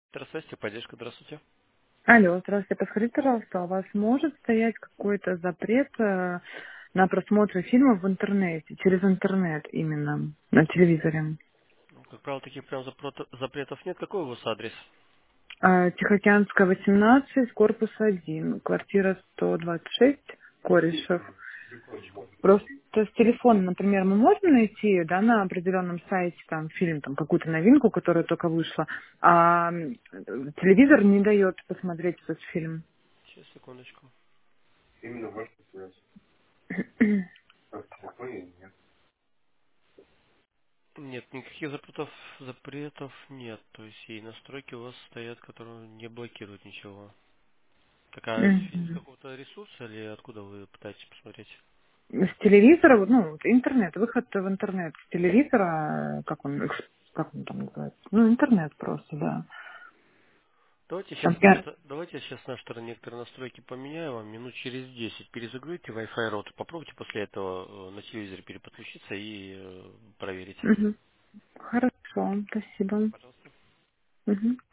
Здравствуйте, поддержка, здравствуйте. Алло, здравствуйте. Подскажите, пожалуйста, у вас может стоять какой-то запрет на просмотр фильмов в интернете, через интернет именно, на телевизоре? Ну, как правило, таких прям запретов нет. Какой у вас адрес? Тихоокеанская, 18, корпус 1, квартира 126, Корешев. Секундочку. Просто с телефона, например, мы можем найти, да, на определенном сайте там фильм, там какую-то новинку, которая только вышла, а телевизор не дает посмотреть этот фильм. Сейчас, секундочку. Нет, никаких запретов нет. То есть и настройки у вас стоят, которые не блокируют ничего. Так, а фильм с Мгм. какого-то ресурса или откуда вы пытаетесь посмотреть? С телевизора, ну, вот интернет, выход в интернет с телевизора, как он там называется? Ну, интернет просто, да. Давайте Там сейчас я- давайте сейчас на стороне некоторые настройки поменяю вам. Минут через 10 перезагрузите Wi-Fi роутер. Попробуйте после этого на телевизоре переподключиться и проверить. Мгм. Хорошо, спасибо. Пожалуйста. Мгм.